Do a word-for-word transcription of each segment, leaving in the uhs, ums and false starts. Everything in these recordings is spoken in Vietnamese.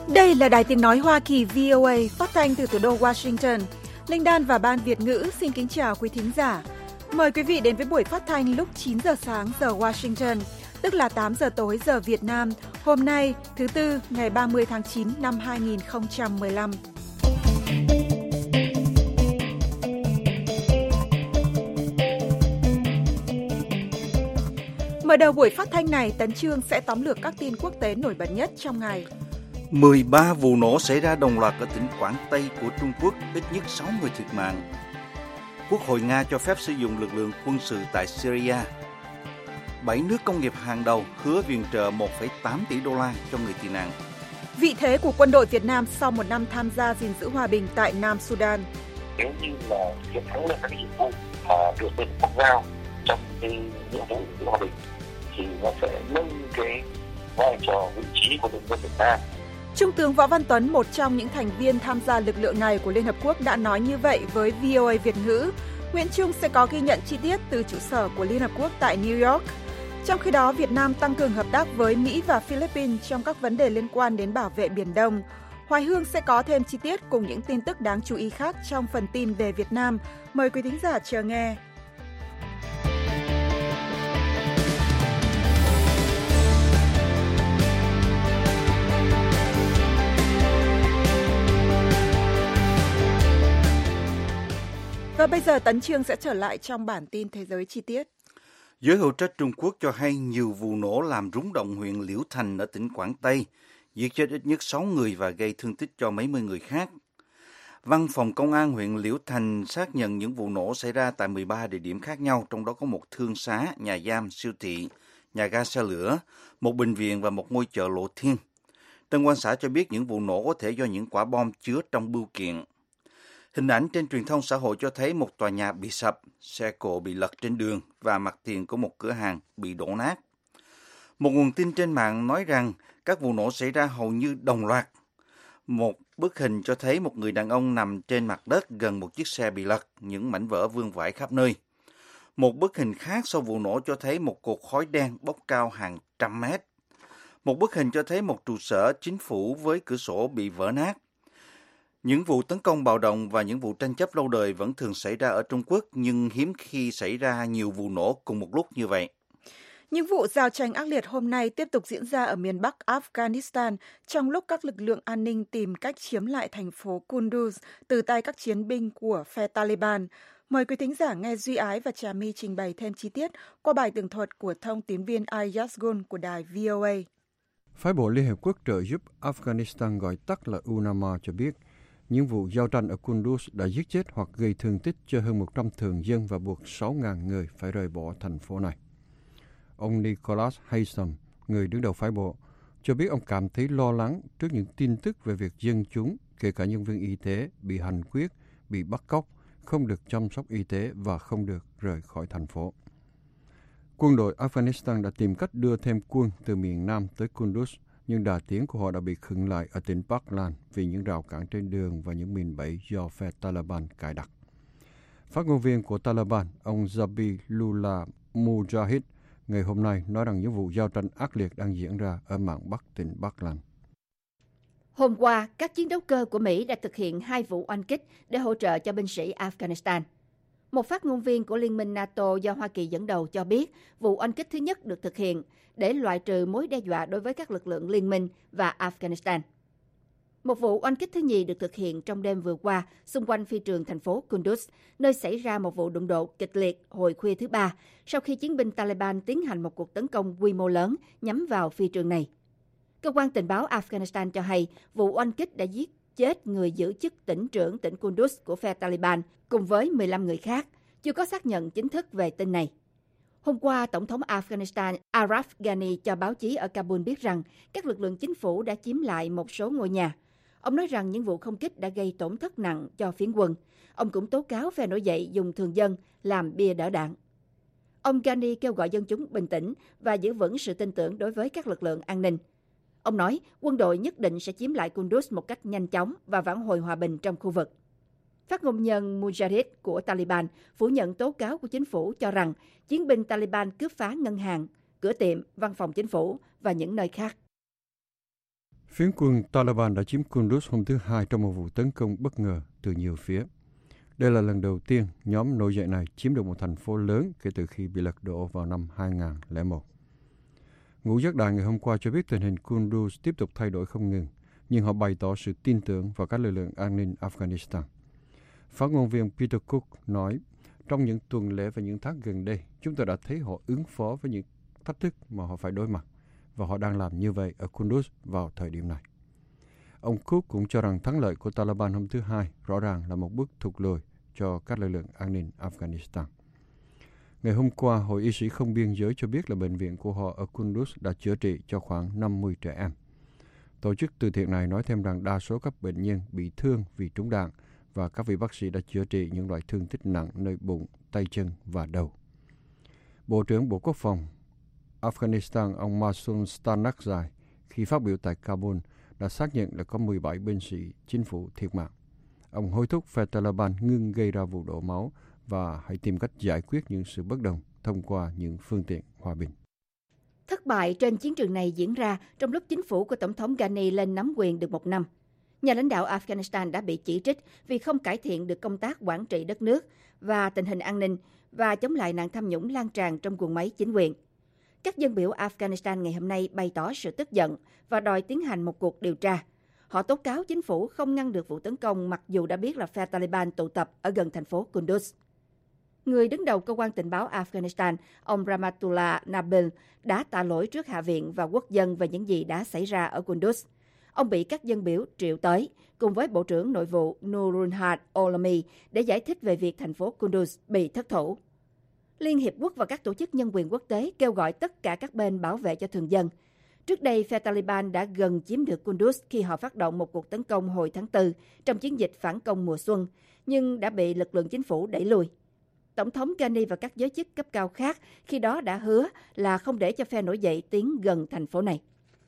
Đây là Đài Tiếng Nói Hoa Kỳ vê o a phát thanh từ thủ đô Washington. Linh Đan và Ban Việt ngữ xin kính chào quý thính giả. Mời quý vị đến với buổi phát thanh lúc chín giờ sáng giờ Washington, tức là tám giờ tối giờ Việt Nam, hôm nay, thứ Tư, ngày ba mươi tháng chín năm hai nghìn không trăm mười lăm. Mở đầu buổi phát thanh này, Tấn Chương sẽ tóm lược các tin quốc tế nổi bật nhất trong ngày. mười ba vụ nổ xảy ra đồng loạt ở tỉnh Quảng Tây của Trung Quốc, ít nhất sáu người thiệt mạng. Quốc hội Nga cho phép sử dụng lực lượng quân sự tại Syria. Bảy nước công nghiệp hàng đầu hứa viện trợ một phẩy tám tỷ đô la cho người tị nạn. Vị thế của quân đội Việt Nam sau một năm tham gia gìn giữ hòa bình tại Nam Sudan. Nếu như là chiến thắng được các nhiệm vụ mà được Liên Hợp Quốc giao trong cái nhiệm vụ gìn giữ hòa bình thì nó sẽ nâng cái vai trò vị trí của nhân dân Việt Nam. Trung tướng Võ Văn Tuấn, một trong những thành viên tham gia lực lượng này của Liên Hợp Quốc đã nói như vậy với vê o a Việt ngữ. Nguyễn Trung sẽ có ghi nhận chi tiết từ trụ sở của Liên Hợp Quốc tại New York. Trong khi đó, Việt Nam tăng cường hợp tác với Mỹ và Philippines trong các vấn đề liên quan đến bảo vệ Biển Đông. Hoài Hương sẽ có thêm chi tiết cùng những tin tức đáng chú ý khác trong phần tin về Việt Nam. Mời quý thính giả chờ nghe. Và bây giờ Tấn Chương sẽ trở lại trong bản tin thế giới chi tiết. Giới hữu trách Trung Quốc cho hay nhiều vụ nổ làm rúng động huyện Liễu Thành ở tỉnh Quảng Tây, giết chết ít nhất sáu người và gây thương tích cho mấy mươi người khác. Văn phòng Công an huyện Liễu Thành xác nhận những vụ nổ xảy ra tại mười ba địa điểm khác nhau, trong đó có một thương xá, nhà giam, siêu thị, nhà ga xe lửa, một bệnh viện và một ngôi chợ Lộ Thiên. Tân quan xã cho biết những vụ nổ có thể do những quả bom chứa trong bưu kiện. Hình ảnh trên truyền thông xã hội cho thấy một tòa nhà bị sập, xe cộ bị lật trên đường và mặt tiền của một cửa hàng bị đổ nát. Một nguồn tin trên mạng nói rằng các vụ nổ xảy ra hầu như đồng loạt. Một bức hình cho thấy một người đàn ông nằm trên mặt đất gần một chiếc xe bị lật, những mảnh vỡ vương vãi khắp nơi. Một bức hình khác sau vụ nổ cho thấy một cột khói đen bốc cao hàng trăm mét. Một bức hình cho thấy một trụ sở chính phủ với cửa sổ bị vỡ nát. Những vụ tấn công bạo động và những vụ tranh chấp lâu đời vẫn thường xảy ra ở Trung Quốc, nhưng hiếm khi xảy ra nhiều vụ nổ cùng một lúc như vậy. Những vụ giao tranh ác liệt hôm nay tiếp tục diễn ra ở miền Bắc Afghanistan trong lúc các lực lượng an ninh tìm cách chiếm lại thành phố Kunduz từ tay các chiến binh của phe Taliban. Mời quý thính giả nghe Duy Ái và Trà My trình bày thêm chi tiết qua bài tường thuật của thông tín viên Ayaz Gun của đài vê o a. Phái bộ Liên Hợp Quốc trợ giúp Afghanistan gọi tắt là u en a em a cho biết những vụ giao tranh ở Kunduz đã giết chết hoặc gây thương tích cho hơn một trăm thường dân và buộc sáu nghìn người phải rời bỏ thành phố này. Ông Nicholas Haysom, người đứng đầu phái bộ, cho biết ông cảm thấy lo lắng trước những tin tức về việc dân chúng, kể cả nhân viên y tế, bị hành quyết, bị bắt cóc, không được chăm sóc y tế và không được rời khỏi thành phố. Quân đội Afghanistan đã tìm cách đưa thêm quân từ miền Nam tới Kunduz, nhưng đà tiến của họ đã bị khựng lại ở tỉnh Paklan vì những rào cản trên đường và những mìn bẫy do phe Taliban cài đặt. Phát ngôn viên của Taliban, ông Zabihullah Mujahid, ngày hôm nay nói rằng những vụ giao tranh ác liệt đang diễn ra ở mạn Bắc tỉnh Paklan. Hôm qua, các chiến đấu cơ của Mỹ đã thực hiện hai vụ oanh kích để hỗ trợ cho binh sĩ Afghanistan. Một phát ngôn viên của Liên minh NATO do Hoa Kỳ dẫn đầu cho biết vụ oanh kích thứ nhất được thực hiện để loại trừ mối đe dọa đối với các lực lượng liên minh và Afghanistan. Một vụ oanh kích thứ nhì được thực hiện trong đêm vừa qua xung quanh phi trường thành phố Kunduz, nơi xảy ra một vụ đụng độ kịch liệt hồi khuya thứ ba sau khi chiến binh Taliban tiến hành một cuộc tấn công quy mô lớn nhắm vào phi trường này. Cơ quan tình báo Afghanistan cho hay vụ oanh kích đã giết chết người giữ chức tỉnh trưởng tỉnh Kunduz của phe Taliban cùng với mười lăm người khác, chưa có xác nhận chính thức về tin này. Hôm qua, Tổng thống Afghanistan Ashraf Ghani cho báo chí ở Kabul biết rằng các lực lượng chính phủ đã chiếm lại một số ngôi nhà. Ông nói rằng những vụ không kích đã gây tổn thất nặng cho phiến quân. Ông cũng tố cáo phe nổi dậy dùng thường dân làm bia đỡ đạn. Ông Ghani kêu gọi dân chúng bình tĩnh và giữ vững sự tin tưởng đối với các lực lượng an ninh. Ông nói quân đội nhất định sẽ chiếm lại Kunduz một cách nhanh chóng và vãn hồi hòa bình trong khu vực. Phát ngôn nhân Mujahid của Taliban phủ nhận tố cáo của chính phủ cho rằng chiến binh Taliban cướp phá ngân hàng, cửa tiệm, văn phòng chính phủ và những nơi khác. Phiến quân Taliban đã chiếm Kunduz hôm thứ Hai trong một vụ tấn công bất ngờ từ nhiều phía. Đây là lần đầu tiên nhóm nổi dậy này chiếm được một thành phố lớn kể từ khi bị lật đổ vào năm hai nghìn không trăm lẻ một. Ngũ giác đài ngày hôm qua cho biết tình hình Kunduz tiếp tục thay đổi không ngừng, nhưng họ bày tỏ sự tin tưởng vào các lực lượng an ninh Afghanistan. Phát ngôn viên Peter Cook nói, trong những tuần lễ và những tháng gần đây, chúng tôi đã thấy họ ứng phó với những thách thức mà họ phải đối mặt, và họ đang làm như vậy ở Kunduz vào thời điểm này. Ông Cook cũng cho rằng thắng lợi của Taliban hôm thứ Hai rõ ràng là một bước thụt lùi cho các lực lượng an ninh Afghanistan. Ngày hôm qua, Hội Y sĩ không biên giới cho biết là bệnh viện của họ ở Kunduz đã chữa trị cho khoảng năm mươi trẻ em. Tổ chức từ thiện này nói thêm rằng đa số các bệnh nhân bị thương vì trúng đạn và các vị bác sĩ đã chữa trị những loại thương tích nặng nơi bụng, tay chân và đầu. Bộ trưởng Bộ Quốc phòng Afghanistan ông Masoud Stanakzai khi phát biểu tại Kabul đã xác nhận là có mười bảy binh sĩ chính phủ thiệt mạng. Ông hối thúc phe Taliban ngưng gây ra vụ đổ máu và hãy tìm cách giải quyết những sự bất đồng thông qua những phương tiện hòa bình. Thất bại trên chiến trường này diễn ra trong lúc chính phủ của Tổng thống Ghani lên nắm quyền được một năm. Nhà lãnh đạo Afghanistan đã bị chỉ trích vì không cải thiện được công tác quản trị đất nước và tình hình an ninh và chống lại nạn tham nhũng lan tràn trong guồng máy chính quyền. Các dân biểu Afghanistan ngày hôm nay bày tỏ sự tức giận và đòi tiến hành một cuộc điều tra. Họ tố cáo chính phủ không ngăn được vụ tấn công mặc dù đã biết là phe Taliban tụ tập ở gần thành phố Kunduz. Người đứng đầu cơ quan tình báo Afghanistan, ông Rahmatullah Nabil, đã tạ lỗi trước Hạ viện và quốc dân về những gì đã xảy ra ở Kunduz. Ông bị các dân biểu triệu tới, cùng với Bộ trưởng Nội vụ Nurulhad Olami để giải thích về việc thành phố Kunduz bị thất thủ. Liên Hiệp Quốc và các tổ chức nhân quyền quốc tế kêu gọi tất cả các bên bảo vệ cho thường dân. Trước đây, phe Taliban đã gần chiếm được Kunduz khi họ phát động một cuộc tấn công hồi tháng tư trong chiến dịch phản công mùa xuân, nhưng đã bị lực lượng chính phủ đẩy lùi. Tổng thống Ghani và các giới chức cấp cao khác khi đó đã hứa là không để cho phe nổi dậy tiến gần thành phố này.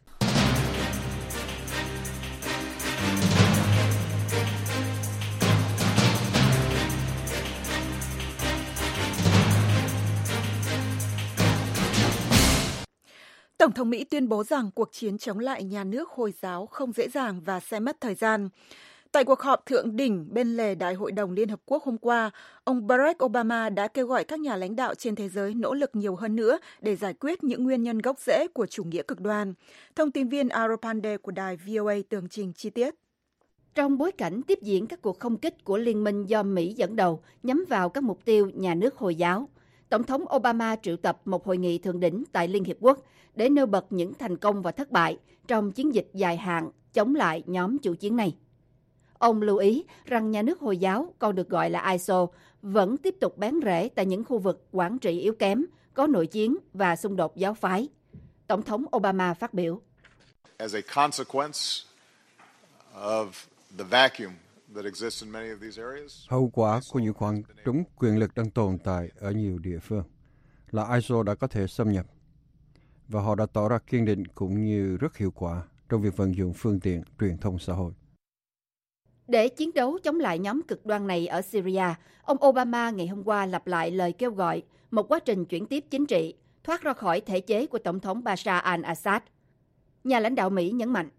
Tổng thống Mỹ tuyên bố rằng cuộc chiến chống lại nhà nước Hồi giáo không dễ dàng và sẽ mất thời gian. Tại cuộc họp thượng đỉnh bên lề Đại hội đồng Liên Hợp Quốc hôm qua, ông Barack Obama đã kêu gọi các nhà lãnh đạo trên thế giới nỗ lực nhiều hơn nữa để giải quyết những nguyên nhân gốc rễ của chủ nghĩa cực đoan. Thông tin viên Aropande của đài vê o a tường trình chi tiết. Trong bối cảnh tiếp diễn các cuộc không kích của liên minh do Mỹ dẫn đầu nhắm vào các mục tiêu nhà nước Hồi giáo, Tổng thống Obama triệu tập một hội nghị thượng đỉnh tại Liên Hiệp Quốc để nêu bật những thành công và thất bại trong chiến dịch dài hạn chống lại nhóm chủ chiến này. Ông lưu ý rằng nhà nước Hồi giáo, còn được gọi là i ét o, vẫn tiếp tục bén rễ tại những khu vực quản trị yếu kém, có nội chiến và xung đột giáo phái. Tổng thống Obama phát biểu. As a consequence of the vacuum that exists in many of these areas, hậu quả của những khoảng trống quyền lực đang tồn tại ở nhiều địa phương là i ét o đã có thể xâm nhập, và họ đã tỏ ra kiên định cũng như rất hiệu quả trong việc vận dụng phương tiện truyền thông xã hội. Để chiến đấu chống lại nhóm cực đoan này ở Syria, ông Obama ngày hôm qua lặp lại lời kêu gọi một quá trình chuyển tiếp chính trị, thoát ra khỏi thể chế của Tổng thống Bashar al-Assad. Nhà lãnh đạo Mỹ nhấn mạnh.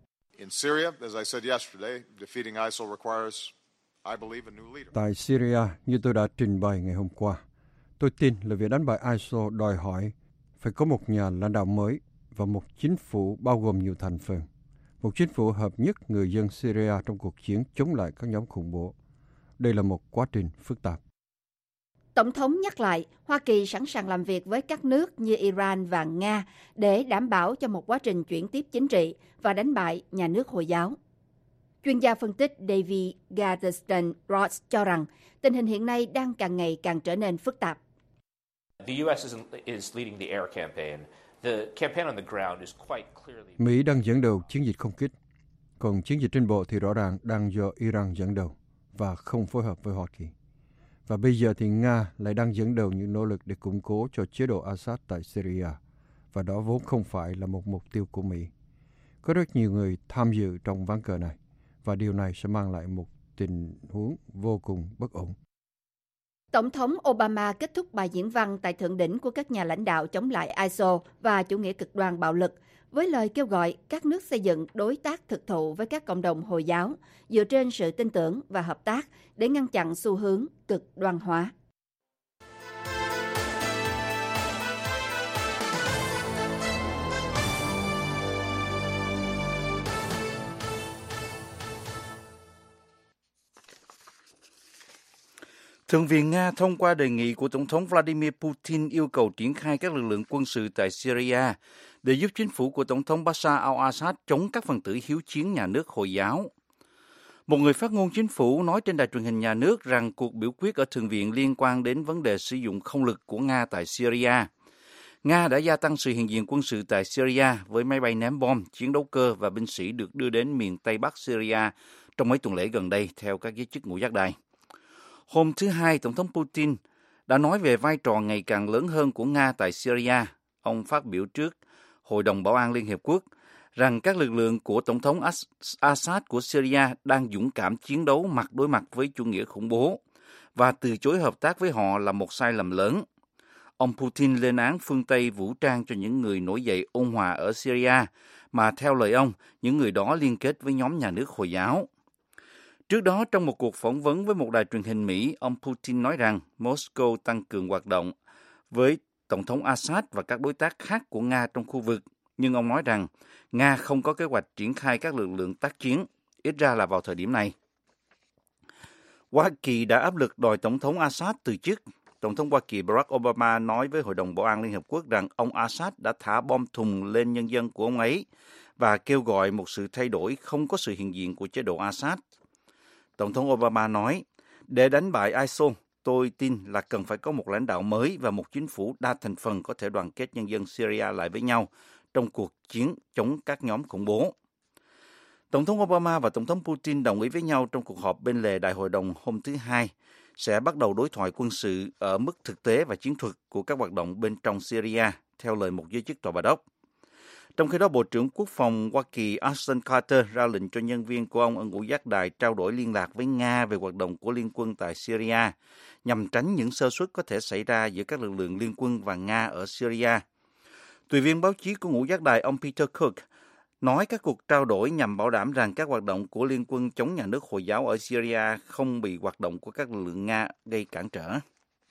Tại Syria, như tôi đã trình bày ngày hôm qua, tôi tin là việc đánh bại i ét o đòi hỏi phải có một nhà lãnh đạo mới và một chính phủ bao gồm nhiều thành phần. Một chính phủ hợp nhất người dân Syria trong cuộc chiến chống lại các nhóm khủng bố. Đây là một quá trình phức tạp. Tổng thống nhắc lại, Hoa Kỳ sẵn sàng làm việc với các nước như Iran và Nga để đảm bảo cho một quá trình chuyển tiếp chính trị và đánh bại nhà nước Hồi giáo. Chuyên gia phân tích David Gatherston Ross cho rằng tình hình hiện nay đang càng ngày càng trở nên phức tạp. Mỹ đang dẫn đầu chiến dịch không kích, còn chiến dịch trên bộ thì rõ ràng đang do Iran dẫn đầu và không phối hợp với Hoa Kỳ. Và bây giờ thì Nga lại đang dẫn đầu những nỗ lực để củng cố cho chế độ Assad tại Syria, và đó vốn không phải là một mục tiêu của Mỹ. Có rất nhiều người tham dự trong ván cờ này, và điều này sẽ mang lại một tình huống vô cùng bất ổn. Tổng thống Obama kết thúc bài diễn văn tại thượng đỉnh của các nhà lãnh đạo chống lại i ét o và chủ nghĩa cực đoan bạo lực với lời kêu gọi các nước xây dựng đối tác thực thụ với các cộng đồng Hồi giáo dựa trên sự tin tưởng và hợp tác để ngăn chặn xu hướng cực đoan hóa. Thượng viện Nga thông qua đề nghị của Tổng thống Vladimir Putin yêu cầu triển khai các lực lượng quân sự tại Syria để giúp chính phủ của Tổng thống Bashar al-Assad chống các phần tử hiếu chiến nhà nước Hồi giáo. Một người phát ngôn chính phủ nói trên đài truyền hình nhà nước rằng cuộc biểu quyết ở Thượng viện liên quan đến vấn đề sử dụng không lực của Nga tại Syria. Nga đã gia tăng sự hiện diện quân sự tại Syria với máy bay ném bom, chiến đấu cơ và binh sĩ được đưa đến miền Tây Bắc Syria trong mấy tuần lễ gần đây, theo các giới chức ngũ giác đài. Hôm thứ Hai, Tổng thống Putin đã nói về vai trò ngày càng lớn hơn của Nga tại Syria. Ông phát biểu trước Hội đồng Bảo an Liên Hiệp Quốc rằng các lực lượng của Tổng thống Assad của Syria đang dũng cảm chiến đấu mặt đối mặt với chủ nghĩa khủng bố và từ chối hợp tác với họ là một sai lầm lớn. Ông Putin lên án phương Tây vũ trang cho những người nổi dậy ôn hòa ở Syria, mà theo lời ông, những người đó liên kết với nhóm nhà nước Hồi giáo. Trước đó, trong một cuộc phỏng vấn với một đài truyền hình Mỹ, ông Putin nói rằng Moscow tăng cường hoạt động với Tổng thống Assad và các đối tác khác của Nga trong khu vực. Nhưng ông nói rằng Nga không có kế hoạch triển khai các lực lượng tác chiến, ít ra là vào thời điểm này. Hoa Kỳ đã áp lực đòi Tổng thống Assad từ chức. Tổng thống Hoa Kỳ Barack Obama nói với Hội đồng Bảo an Liên Hợp Quốc rằng ông Assad đã thả bom thùng lên nhân dân của ông ấy và kêu gọi một sự thay đổi không có sự hiện diện của chế độ Assad. Tổng thống Obama nói, để đánh bại i ét o, tôi tin là cần phải có một lãnh đạo mới và một chính phủ đa thành phần có thể đoàn kết nhân dân Syria lại với nhau trong cuộc chiến chống các nhóm khủng bố. Tổng thống Obama và Tổng thống Putin đồng ý với nhau trong cuộc họp bên lề Đại hội đồng hôm thứ Hai sẽ bắt đầu đối thoại quân sự ở mức thực tế và chiến thuật của các hoạt động bên trong Syria, theo lời một giới chức tòa Bà Đốc. Trong khi đó, Bộ trưởng Quốc phòng Hoa Kỳ Ashton Carter ra lệnh cho nhân viên của ông ở ngũ giác đài trao đổi liên lạc với Nga về hoạt động của liên quân tại Syria, nhằm tránh những sơ suất có thể xảy ra giữa các lực lượng liên quân và Nga ở Syria. Tùy viên báo chí của ngũ giác đài ông Peter Cook nói các cuộc trao đổi nhằm bảo đảm rằng các hoạt động của liên quân chống nhà nước Hồi giáo ở Syria không bị hoạt động của các lực lượng Nga gây cản trở.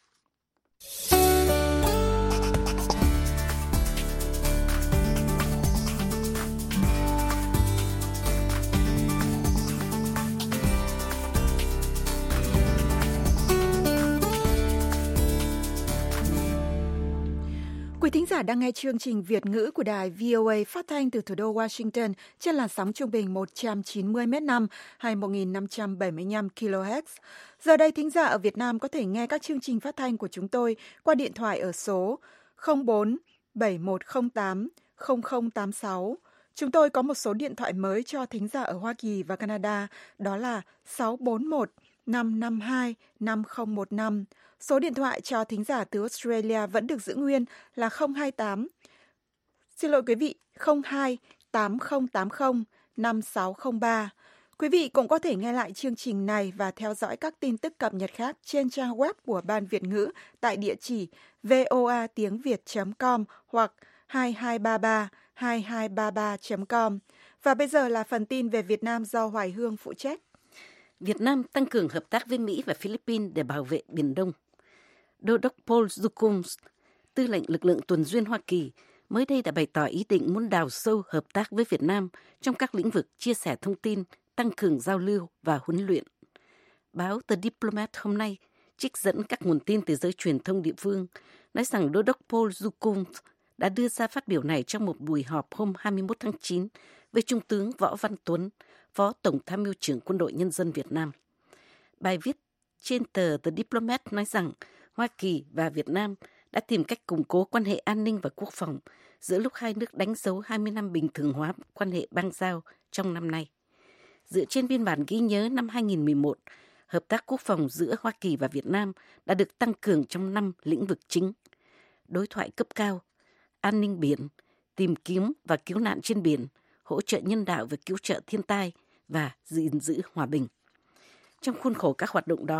Quý thính giả đang nghe chương trình Việt ngữ của đài vê o a phát thanh từ thủ đô Washington trên làn sóng trung bình một trăm chín mươi mét năm hay một nghìn năm trăm bảy mươi lăm ki lô héc. Giờ đây thính giả ở Việt Nam có thể nghe các chương trình phát thanh của chúng tôi qua điện thoại ở số không bốn bảy một không tám không không tám sáu. Chúng tôi có một số điện thoại mới cho thính giả ở Hoa Kỳ và Canada, đó là sáu bốn một năm năm hai năm không một năm. Số điện thoại cho thính giả từ Australia vẫn được giữ nguyên là không hai tám. Xin lỗi quý vị, không hai tám không tám không năm sáu không ba. Quý vị cũng có thể nghe lại chương trình này và theo dõi các tin tức cập nhật khác trên trang web của Ban Việt ngữ tại địa chỉ voa tiếng việt chấm com hoặc hai hai ba ba hai hai ba ba chấm com. Và bây giờ là phần tin về Việt Nam do Hoài Hương phụ trách. Việt Nam tăng cường hợp tác với Mỹ và Philippines để bảo vệ Biển Đông. Đô đốc Paul Zuckum, tư lệnh lực lượng tuần duyên Hoa Kỳ, mới đây đã bày tỏ ý định muốn đào sâu hợp tác với Việt Nam trong các lĩnh vực chia sẻ thông tin, tăng cường giao lưu và huấn luyện. Báo The Diplomat hôm nay trích dẫn các nguồn tin từ giới truyền thông địa phương, nói rằng Đô đốc Paul Zuckum đã đưa ra phát biểu này trong một buổi họp hôm hai mươi mốt tháng chín với Trung tướng Võ Văn Tuấn, Phó Tổng Tham mưu trưởng Quân đội Nhân dân Việt Nam. Bài viết trên tờ The Diplomat nói rằng Hoa Kỳ và Việt Nam đã tìm cách củng cố quan hệ an ninh và quốc phòng giữa lúc hai nước đánh dấu hai mươi năm bình thường hóa quan hệ bang giao trong năm nay. Dựa trên biên bản ghi nhớ năm hai nghìn mười một, hợp tác quốc phòng giữa Hoa Kỳ và Việt Nam đã được tăng cường trong năm lĩnh vực chính: đối thoại cấp cao, an ninh biển, tìm kiếm và cứu nạn trên biển, hỗ trợ nhân đạo và cứu trợ thiên tai và gìn giữ hòa bình. Trong khuôn khổ các hoạt động đó,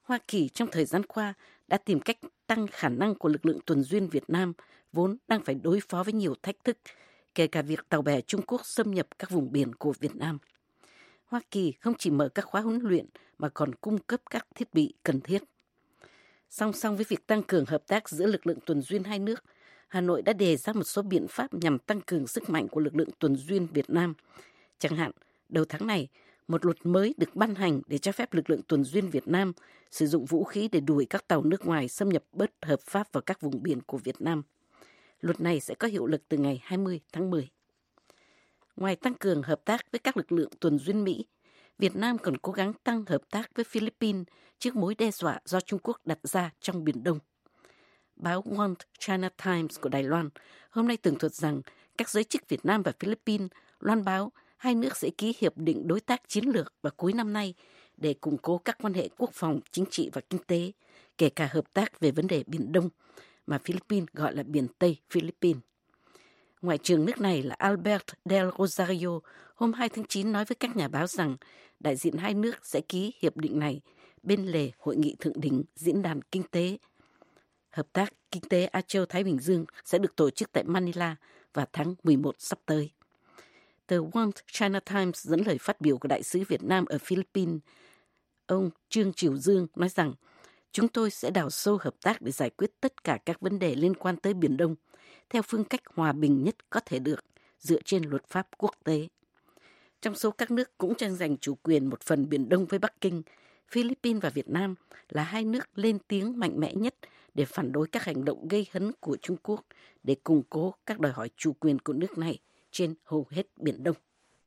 Hoa Kỳ trong thời gian qua đã tìm cách tăng khả năng của lực lượng tuần duyên Việt Nam, vốn đang phải đối phó với nhiều thách thức, kể cả việc tàu bè Trung Quốc xâm nhập các vùng biển của Việt Nam. Hoa Kỳ không chỉ mở các khóa huấn luyện mà còn cung cấp các thiết bị cần thiết. Song song với việc tăng cường hợp tác giữa lực lượng tuần duyên hai nước, Hà Nội đã đề ra một số biện pháp nhằm tăng cường sức mạnh của lực lượng tuần duyên Việt Nam. Chẳng hạn, đầu tháng này, một luật mới được ban hành để cho phép lực lượng tuần duyên Việt Nam sử dụng vũ khí để đuổi các tàu nước ngoài xâm nhập bất hợp pháp vào các vùng biển của Việt Nam. Luật này sẽ có hiệu lực từ ngày hai mươi tháng mười. Ngoài tăng cường hợp tác với các lực lượng tuần duyên Mỹ, Việt Nam còn cố gắng tăng hợp tác với Philippines trước mối đe dọa do Trung Quốc đặt ra trong Biển Đông. Báo One China Times của Đài Loan hôm nay tường thuật rằng các giới chức Việt Nam và Philippines loan báo hai nước sẽ ký hiệp định đối tác chiến lược vào cuối năm nay để củng cố các quan hệ quốc phòng, chính trị và kinh tế, kể cả hợp tác về vấn đề Biển Đông, mà Philippines gọi là Biển Tây Philippines. Ngoại trưởng nước này là Albert Del Rosario hôm hai tháng chín nói với các nhà báo rằng đại diện hai nước sẽ ký hiệp định này bên lề hội nghị thượng đỉnh Diễn đàn Kinh tế Hợp tác Kinh tế Á Châu Thái Bình Dương sẽ được tổ chức tại Manila vào tháng mười một sắp tới. Tờ One China Times dẫn lời phát biểu của đại sứ Việt Nam ở Philippines, ông Trương Triều Dương nói rằng chúng tôi sẽ đào sâu hợp tác để giải quyết tất cả các vấn đề liên quan tới Biển Đông theo phương cách hòa bình nhất có thể được dựa trên luật pháp quốc tế. Trong số các nước cũng tranh giành chủ quyền một phần Biển Đông với Bắc Kinh, Philippines và Việt Nam là hai nước lên tiếng mạnh mẽ nhất để phản đối các hành động gây hấn của Trung Quốc để củng cố các đòi hỏi chủ quyền của nước này trên hầu hết Biển Đông.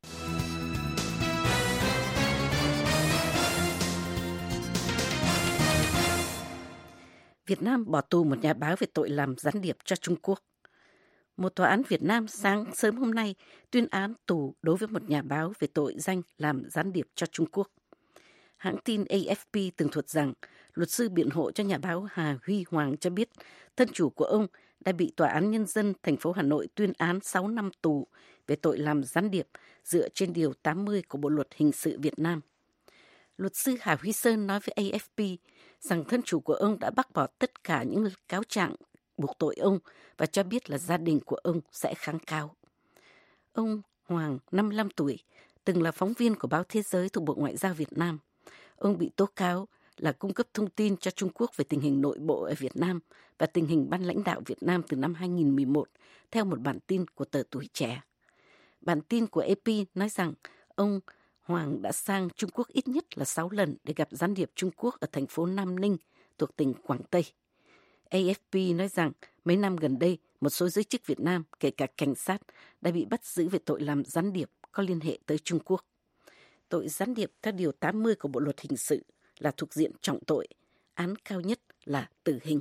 Việt Nam bỏ tù một nhà báo về tội làm gián điệp cho Trung Quốc. Một tòa án Việt Nam sáng sớm hôm nay tuyên án tù đối với một nhà báo về tội danh làm gián điệp cho Trung Quốc. Hãng tin A F P tường thuật rằng luật sư biện hộ cho nhà báo Hà Huy Hoàng cho biết thân chủ của ông đã bị Tòa án Nhân dân thành phố Hà Nội tuyên án sáu năm tù về tội làm gián điệp dựa trên Điều tám mươi của Bộ Luật Hình sự Việt Nam. Luật sư Hà Huy Sơn nói với A F P rằng thân chủ của ông đã bác bỏ tất cả những cáo trạng buộc tội ông và cho biết là gia đình của ông sẽ kháng cáo. Ông Hoàng, năm mươi lăm tuổi, từng là phóng viên của báo Thế giới thuộc Bộ Ngoại giao Việt Nam. Ông bị tố cáo là cung cấp thông tin cho Trung Quốc về tình hình nội bộ ở Việt Nam và tình hình ban lãnh đạo Việt Nam từ năm hai nghìn không trăm mười một, theo một bản tin của tờ Tuổi Trẻ. Bản tin của A P nói rằng ông Hoàng đã sang Trung Quốc ít nhất là sáu lần để gặp gián điệp Trung Quốc ở thành phố Nam Ninh thuộc tỉnh Quảng Tây. A F P nói rằng mấy năm gần đây, một số giới chức Việt Nam, kể cả cảnh sát, đã bị bắt giữ về tội làm gián điệp có liên hệ tới Trung Quốc. Tội gián điệp theo Điều tám mươi của Bộ Luật Hình sự là thuộc diện trọng tội, án cao nhất là tử hình.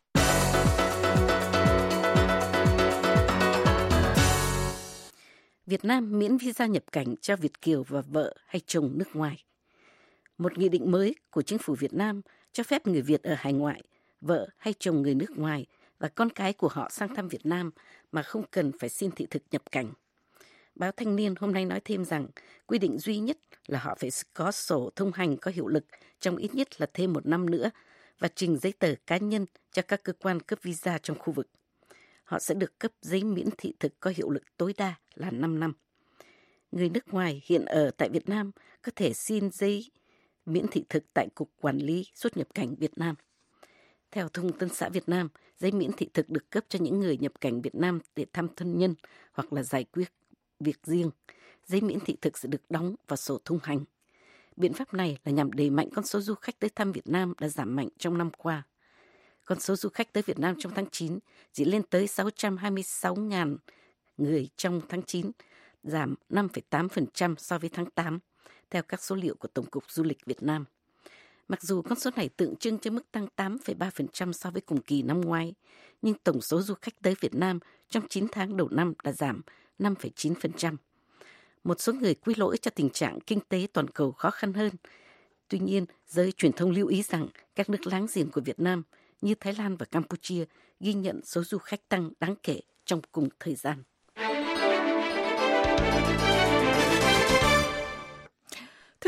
Việt Nam miễn visa nhập cảnh cho Việt kiều và vợ hay chồng nước ngoài. Một nghị định mới của chính phủ Việt Nam cho phép người Việt ở hải ngoại, vợ hay chồng người nước ngoài và con cái của họ sang thăm Việt Nam mà không cần phải xin thị thực nhập cảnh. Báo Thanh niên hôm nay nói thêm rằng quy định duy nhất là họ phải có sổ thông hành có hiệu lực trong ít nhất là thêm một năm nữa và trình giấy tờ cá nhân cho các cơ quan cấp visa trong khu vực. Họ sẽ được cấp giấy miễn thị thực có hiệu lực tối đa là năm năm. Người nước ngoài hiện ở tại Việt Nam có thể xin giấy miễn thị thực tại Cục Quản lý Xuất nhập cảnh Việt Nam. Theo Thông tấn xã Việt Nam, giấy miễn thị thực được cấp cho những người nhập cảnh Việt Nam để thăm thân nhân hoặc là giải quyết việc riêng. Giấy miễn thị thực sẽ được đóng vào sổ thông hành. Biện pháp này là nhằm đẩy mạnh con số du khách tới thăm Việt Nam đã giảm mạnh trong năm qua. Con số du khách tới Việt Nam trong tháng chín chỉ lên tới sáu trăm hai mươi sáu nghìn người trong tháng chín, giảm năm phẩy tám phần trăm so với tháng tám, theo các số liệu của Tổng cục Du lịch Việt Nam. Mặc dù con số này tượng trưng cho mức tăng tám phẩy ba phần trăm so với cùng kỳ năm ngoái, nhưng tổng số du khách tới Việt Nam trong chín tháng đầu năm đã giảm năm phẩy chín phần trăm. Một số người quy lỗi cho tình trạng kinh tế toàn cầu khó khăn hơn. Tuy nhiên, giới truyền thông lưu ý rằng các nước láng giềng của Việt Nam như Thái Lan và Campuchia ghi nhận số du khách tăng đáng kể trong cùng thời gian. Thưa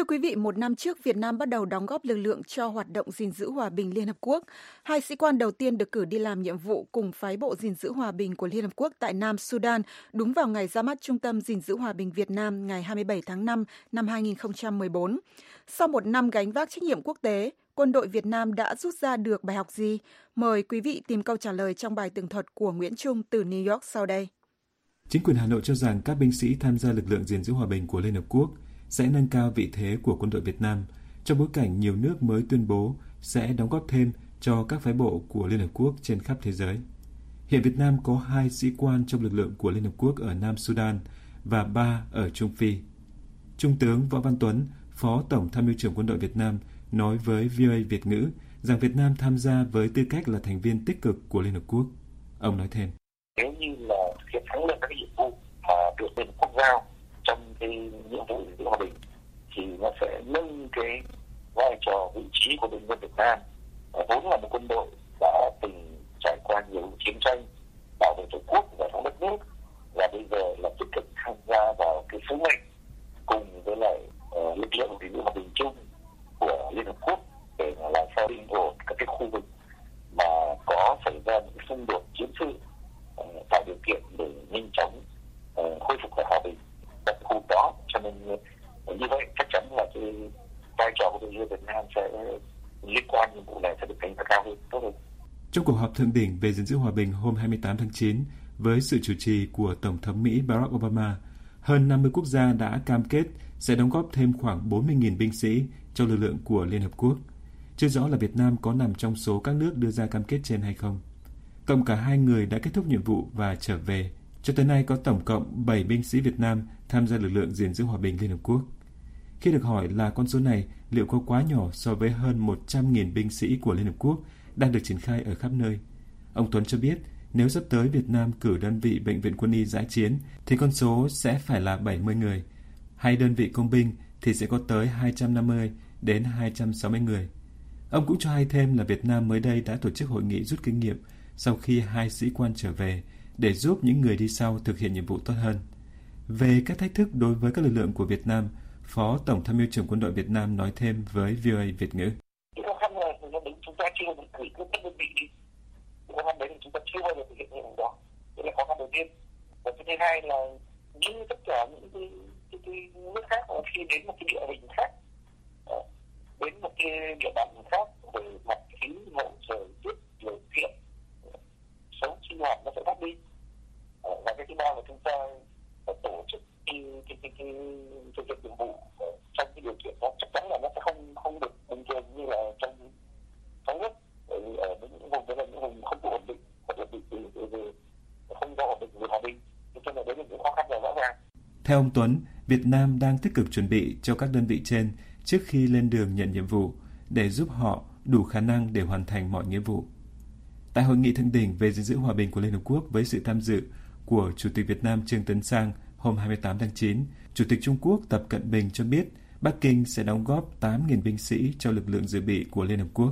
quý vị, một năm trước Việt Nam bắt đầu đóng góp lực lượng cho hoạt động gìn giữ hòa bình Liên Hợp Quốc. Hai sĩ quan đầu tiên được cử đi làm nhiệm vụ cùng phái bộ gìn giữ hòa bình của Liên Hợp Quốc tại Nam Sudan đúng vào ngày ra mắt Trung tâm gìn giữ hòa bình Việt Nam ngày hai mươi bảy tháng năm năm hai nghìn không trăm mười bốn. Sau một năm gánh vác trách nhiệm quốc tế, quân đội Việt Nam đã rút ra được bài học gì? Mời quý vị tìm câu trả lời trong bài tường thuật của Nguyễn Trung từ New York sau đây. Chính quyền Hà Nội cho rằng các binh sĩ tham gia lực lượng gìn giữ hòa bình của Liên Hợp Quốc sẽ nâng cao vị thế của quân đội Việt Nam trong bối cảnh nhiều nước mới tuyên bố sẽ đóng góp thêm cho các phái bộ của Liên Hợp Quốc trên khắp thế giới. Hiện Việt Nam có hai sĩ quan trong lực lượng của Liên Hợp Quốc ở Nam Sudan và ba ở Trung Phi. Trung tướng Võ Văn Tuấn, Phó Tổng Tham mưu trưởng Quân đội Việt Nam, nói với vê o a Việt ngữ rằng Việt Nam tham gia với tư cách là thành viên tích cực của Liên Hợp Quốc. Ông nói thêm: Nếu như là thực hiện thắng lợi các nhiệm vụ mà được Liên Hợp Quốc giao trong cái nhiệm vụ gìn giữ hòa bình thì nó sẽ nâng cái vai trò vị trí của nhân dân Việt Nam, vốn là một quân đội đã từng trải qua nhiều chiến tranh bảo vệ tổ quốc và thống đất nước, và bây giờ là tích cực tham gia vào cái sứ mệnh cùng với lại uh, lực lượng gìn giữ hòa bình chung của Liên Hợp Quốc để làm sao bình ổn các cái khu vực mà có xảy ra những xung đột chiến sự, uh, tạo điều kiện để nhanh chóng uh, khôi phục lại hòa bình tại khu đó. Cho nên uh, như vậy chắc chắn là cái vai trò của đội tuyển Việt Nam sẽ liên quan nhiệm vụ này sẽ được đánh giá cao hơn, tốt hơn. Trong cuộc họp thượng đỉnh về gìn giữ hòa bình hôm hai mươi tám tháng chín với sự chủ trì của Tổng thống Mỹ Barack Obama, hơn năm mươi quốc gia đã cam kết sẽ đóng góp thêm khoảng bốn mươi nghìn binh sĩ cho lực lượng của Liên Hợp Quốc. Chưa rõ là Việt Nam có nằm trong số các nước đưa ra cam kết trên hay không. Cộng cả hai người đã kết thúc nhiệm vụ và trở về. Cho tới nay có tổng cộng bảy binh sĩ Việt Nam tham gia lực lượng gìn giữ hòa bình Liên Hợp Quốc. Khi được hỏi là con số này liệu có quá nhỏ so với hơn một trăm nghìn binh sĩ của Liên Hợp Quốc đang được triển khai ở khắp nơi, ông Tuấn cho biết nếu sắp tới Việt Nam cử đơn vị bệnh viện quân y dã chiến thì con số sẽ phải là bảy mươi người, hay đơn vị công binh thì sẽ có tới hai trăm năm mươi đến hai trăm sáu mươi người. Ông cũng cho hay thêm là Việt Nam mới đây đã tổ chức hội nghị rút kinh nghiệm sau khi hai sĩ quan trở về để giúp những người đi sau thực hiện nhiệm vụ tốt hơn. Về các thách thức đối với các lực lượng của Việt Nam, Phó Tổng Tham mưu trưởng Quân đội Việt Nam nói thêm với vê o a Việt ngữ: Cái khó khăn là chúng ta chưa được cử các đơn vị đi. Cái khó khăn đấy là chúng ta chưa bao giờ thực hiện nhiệm vụ đó. Đây là khó khăn đầu tiên. Và cái thứ hai là như tất cả những cái, cái, cái nước khác khi đến một cái địa hình khác, đến một cái địa bàn khác về mặt khí hậu, thời tiết, điều kiện sống sinh hoạt nó sẽ khác đi. Và cái thứ ba là chúng ta phải tổ chức cái cái cái cái thực hiện nhiệm vụ trong cái điều kiện đó chắc chắn là nó sẽ không không được bình thường như là trong trong nước, ở những vùng đó là những vùng không có ổn định, hoặc là bị không có ổn định về hòa bình, cho nên đấy là những khó khăn rõ ràng. Theo ông Tuấn, Việt Nam đang tích cực chuẩn bị cho các đơn vị trên trước khi lên đường nhận nhiệm vụ để giúp họ đủ khả năng để hoàn thành mọi nghĩa vụ. Tại hội nghị thượng đỉnh về gìn giữ hòa bình của Liên Hợp Quốc với sự tham dự của Chủ tịch Việt Nam Trương Tấn Sang hôm hai mươi tám tháng chín, Chủ tịch Trung Quốc Tập Cận Bình cho biết Bắc Kinh sẽ đóng góp tám nghìn binh sĩ cho lực lượng dự bị của Liên Hợp Quốc.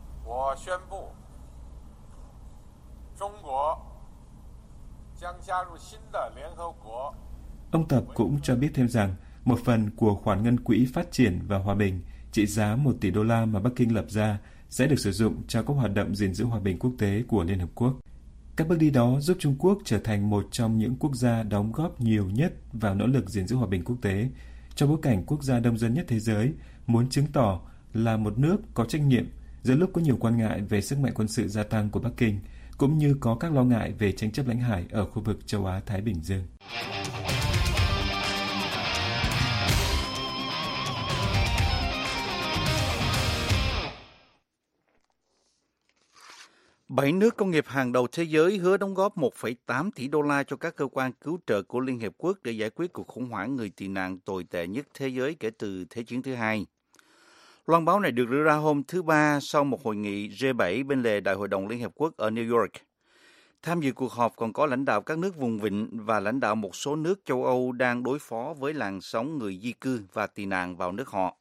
Ông Tập cũng cho biết thêm rằng một phần của khoản ngân quỹ phát triển và hòa bình trị giá một tỷ đô la mà Bắc Kinh lập ra sẽ được sử dụng cho các hoạt động gìn giữ hòa bình quốc tế của Liên Hợp Quốc. Các bước đi đó giúp Trung Quốc trở thành một trong những quốc gia đóng góp nhiều nhất vào nỗ lực gìn giữ hòa bình quốc tế, trong bối cảnh quốc gia đông dân nhất thế giới muốn chứng tỏ là một nước có trách nhiệm giữa lúc có nhiều quan ngại về sức mạnh quân sự gia tăng của Bắc Kinh, cũng như có các lo ngại về tranh chấp lãnh hải ở khu vực châu Á-Thái Bình Dương. Bảy nước công nghiệp hàng đầu thế giới hứa đóng góp một phẩy tám tỷ đô la cho các cơ quan cứu trợ của Liên Hiệp Quốc để giải quyết cuộc khủng hoảng người tị nạn tồi tệ nhất thế giới kể từ Thế chiến thứ hai. Loan báo này được đưa ra hôm thứ Ba sau một hội nghị G bảy bên lề Đại hội đồng Liên Hiệp Quốc ở New York. Tham dự cuộc họp còn có lãnh đạo các nước vùng vịnh và lãnh đạo một số nước châu Âu đang đối phó với làn sóng người di cư và tị nạn vào nước họ.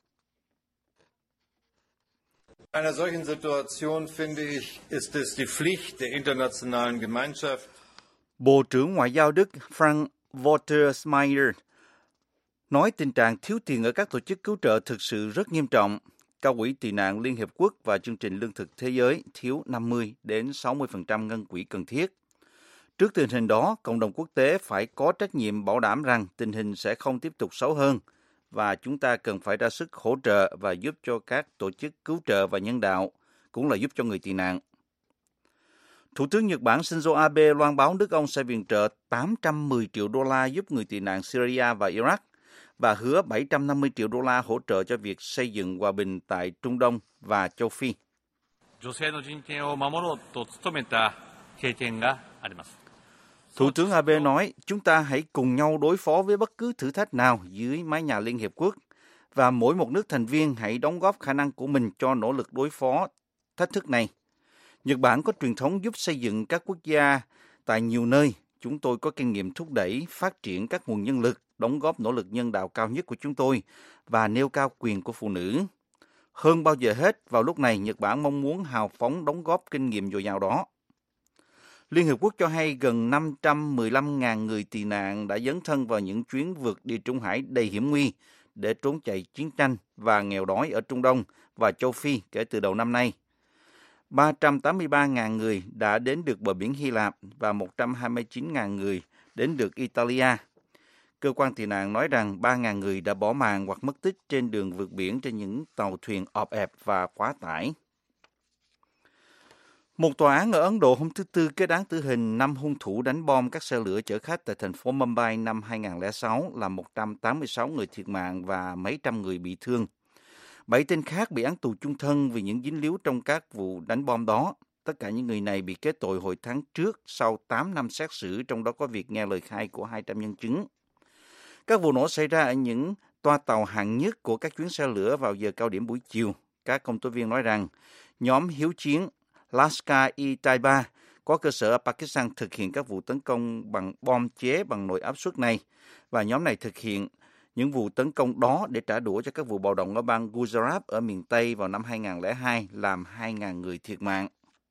In einer solchen Situation, finde ich, ist es die Pflicht der internationalen Gemeinschaft. Bộ trưởng Ngoại giao Đức Frank-Walter Steinmeier nói tình trạng thiếu tiền ở các tổ chức cứu trợ thực sự rất nghiêm trọng. Cao ủy tị nạn Liên Hiệp Quốc và Chương trình Lương thực Thế giới thiếu năm mươi đến sáu mươi phần trăm ngân quỹ cần thiết. Trước tình hình đó, cộng đồng quốc tế phải có trách nhiệm bảo đảm rằng tình hình sẽ không tiếp tục xấu hơn và chúng ta cần phải ra sức hỗ trợ và giúp cho các tổ chức cứu trợ và nhân đạo, cũng là giúp cho người tị nạn. Thủ tướng Nhật Bản Shinzo Abe loan báo nước ông sẽ viện trợ tám trăm mười triệu đô la giúp người tị nạn Syria và Iraq và hứa bảy trăm năm mươi triệu đô la hỗ trợ cho việc xây dựng hòa bình tại Trung Đông và châu Phi. Thủ tướng Abe nói, chúng ta hãy cùng nhau đối phó với bất cứ thử thách nào dưới mái nhà Liên Hiệp Quốc và mỗi một nước thành viên hãy đóng góp khả năng của mình cho nỗ lực đối phó thách thức này. Nhật Bản có truyền thống giúp xây dựng các quốc gia tại nhiều nơi. Chúng tôi có kinh nghiệm thúc đẩy phát triển các nguồn nhân lực, đóng góp nỗ lực nhân đạo cao nhất của chúng tôi và nêu cao quyền của phụ nữ. Hơn bao giờ hết, vào lúc này, Nhật Bản mong muốn hào phóng đóng góp kinh nghiệm dồi dào đó. Liên Hợp Quốc cho hay gần năm trăm mười lăm nghìn người tị nạn đã dấn thân vào những chuyến vượt Địa Trung Hải đầy hiểm nguy để trốn chạy chiến tranh và nghèo đói ở Trung Đông và châu Phi kể từ đầu năm nay. ba trăm tám mươi ba nghìn người đã đến được bờ biển Hy Lạp và một trăm hai mươi chín nghìn người đến được Italia. Cơ quan tị nạn nói rằng ba nghìn người đã bỏ mạng hoặc mất tích trên đường vượt biển trên những tàu thuyền ọp ẹp và quá tải. Một tòa án ở Ấn Độ hôm thứ Tư kết án tử hình năm hung thủ đánh bom các xe lửa chở khách tại thành phố Mumbai năm hai nghìn không trăm lẻ sáu, làm một trăm tám mươi sáu người thiệt mạng và mấy trăm người bị thương. Bảy tên khác bị án tù chung thân vì những dính líu trong các vụ đánh bom đó. Tất cả những người này bị kết tội hồi tháng trước sau tám năm xét xử, trong đó có việc nghe lời khai của hai trăm nhân chứng. Các vụ nổ xảy ra ở những toa tàu hạng nhất của các chuyến xe lửa vào giờ cao điểm buổi chiều. Các công tố viên nói rằng nhóm hiếu chiến Lashkar-e-Taiba có cơ sở ở Pakistan thực hiện các vụ tấn công bằng bom chế bằng nồi áp suất này, và nhóm này thực hiện những vụ tấn công đó để trả đũa cho các vụ bạo động ở bang Gujarat ở miền Tây vào năm hai nghìn không trăm lẻ hai, làm hai nghìn người thiệt mạng.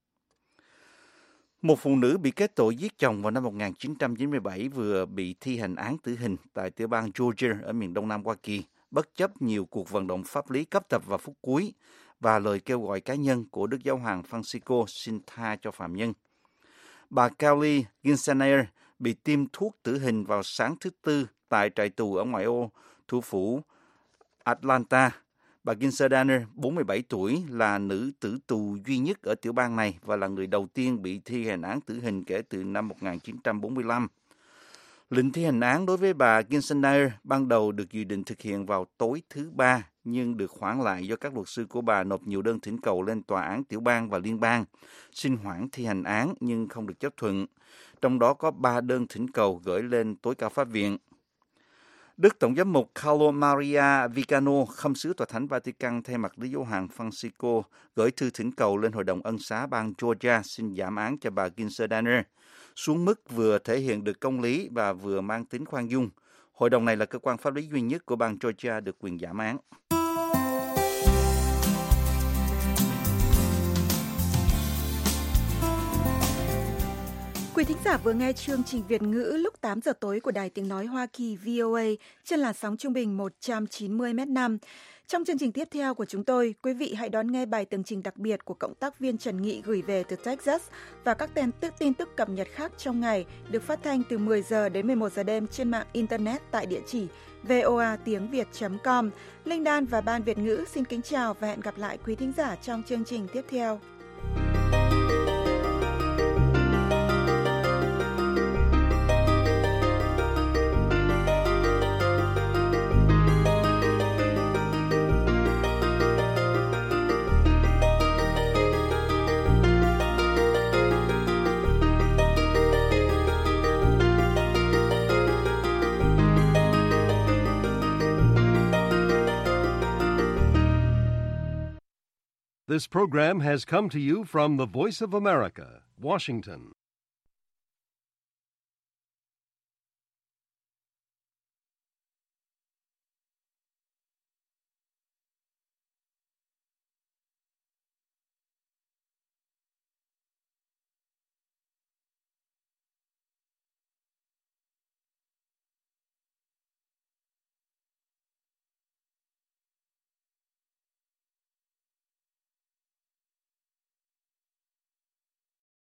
Một phụ nữ bị kết tội giết chồng vào năm một nghìn chín trăm chín mươi bảy vừa bị thi hành án tử hình tại tiểu bang Georgia ở miền đông nam Hoa Kỳ, bất chấp nhiều cuộc vận động pháp lý cấp tập vào phút cuối và lời kêu gọi cá nhân của Đức Giáo hoàng Francisco xin tha cho phạm nhân. Bà Kelly Ginsaner bị tiêm thuốc tử hình vào sáng thứ Tư tại trại tù ở ngoại ô thủ phủ Atlanta. Bà Ginsaner, bốn mươi bảy tuổi, là nữ tử tù duy nhất ở tiểu bang này và là người đầu tiên bị thi hành án tử hình kể từ năm một nghìn chín trăm bốn mươi lăm. Lệnh thi hành án đối với bà Ginsaner ban đầu được dự định thực hiện vào tối thứ Ba, nhưng được hoãn lại do các luật sư của bà nộp nhiều đơn thỉnh cầu lên tòa án tiểu bang và liên bang xin hoãn thi hành án nhưng không được chấp thuận. Trong đó có ba đơn thỉnh cầu gửi lên tối cao pháp viện. Đức Tổng giám mục Carlo Maria Vigano, khâm sứ tòa thánh Vatican thay mặt Đức Giáo hoàng Francisco, gửi thư thỉnh cầu lên Hội đồng Ân xá bang Georgia xin giảm án cho bà Ginsaner xuống mức vừa thể hiện được công lý và vừa mang tính khoan dung. Hội đồng này là cơ quan pháp lý duy nhất của bang Georgia được quyền giảm án. Quý thính giả vừa nghe chương trình Việt ngữ lúc tám giờ tối của Đài Tiếng Nói Hoa Kỳ vê o a trên làn sóng trung bình một trăm chín mươi mét năm. Trong chương trình tiếp theo của chúng tôi, quý vị hãy đón nghe bài tường trình đặc biệt của cộng tác viên Trần Nghị gửi về từ Texas và các tin tức tin tức cập nhật khác trong ngày được phát thanh từ mười giờ đến mười một giờ đêm trên mạng Internet tại địa chỉ voa tiếng việt chấm com. Linh Đan và Ban Việt ngữ xin kính chào và hẹn gặp lại quý thính giả trong chương trình tiếp theo. This program has come to you from the Voice of America, Washington.